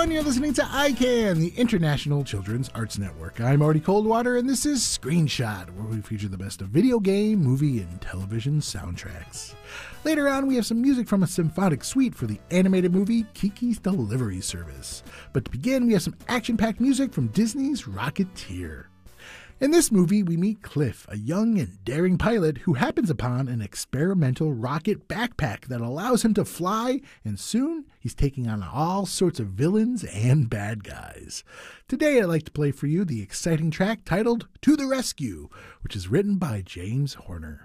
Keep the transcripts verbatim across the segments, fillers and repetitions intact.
everyone. You're listening to I CAN, the International Children's Arts Network. I'm Artie Coldwater, and this is Screenshot, where we feature the best of video game, movie, and television soundtracks. Later on, we have some music from a symphonic suite for the animated movie Kiki's Delivery Service. But to begin, we have some action-packed music from Disney's Rocketeer. In this movie, we meet Cliff, a young and daring pilot who happens upon an experimental rocket backpack that allows him to fly, and soon he's taking on all sorts of villains and bad guys. Today, I'd like to play for you the exciting track titled To the Rescue, which is written by James Horner.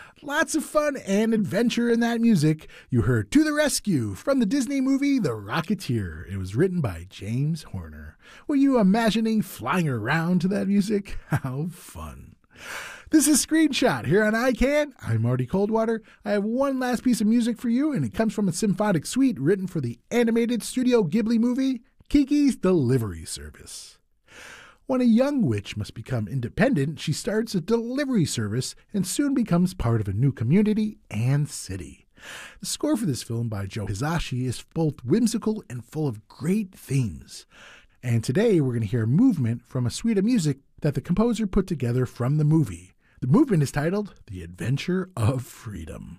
Lots of fun and adventure in that music. You heard To the Rescue from the Disney movie The Rocketeer. It was written by James Horner. Were you imagining flying around to that music? How fun. This is Screenshot here on I Can. I'm Marty Coldwater. I have one last piece of music for you, and it comes from a symphonic suite written for the animated Studio Ghibli movie, Kiki's Delivery Service. When a young witch must become independent, she starts a delivery service and soon becomes part of a new community and city. The score for this film by Joe Hisaishi is both whimsical and full of great themes. And today we're going to hear movement from a suite of music that the composer put together from the movie. The movement is titled The Adventure of Freedom.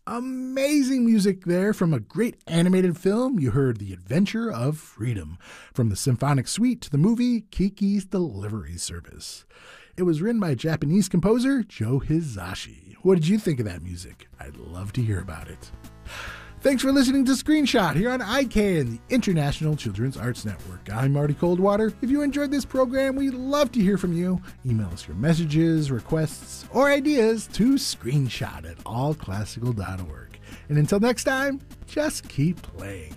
Amazing music there from a great animated film. You heard The Adventure of Freedom, from the symphonic suite to the movie Kiki's Delivery Service. It was written by Japanese composer Joe Hisashi. What did you think of that music? I'd love to hear about it. Thanks for listening to Screenshot here on I C A N, the International Children's Arts Network. I'm Marty Coldwater. If you enjoyed this program, we'd love to hear from you. Email us your messages, requests, or ideas to screenshot at all classical dot org. And until next time, just keep playing.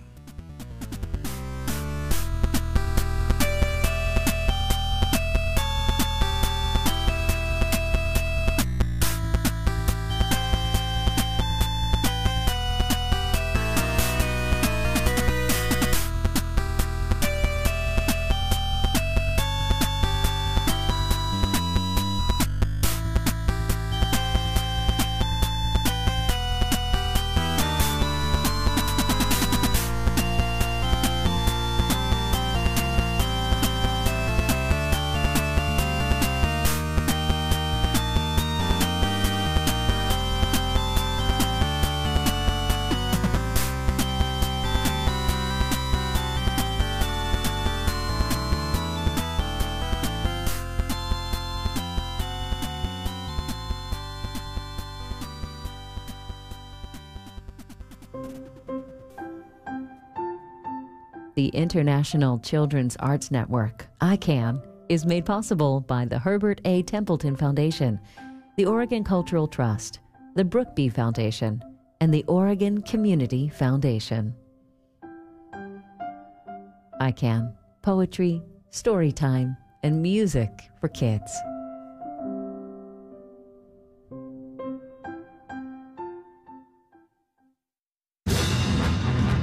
The International Children's Arts Network, I C A N, is made possible by the Herbert A. Templeton Foundation, the Oregon Cultural Trust, the Brookby Foundation, and the Oregon Community Foundation. I C A N, poetry, story time, and music for kids.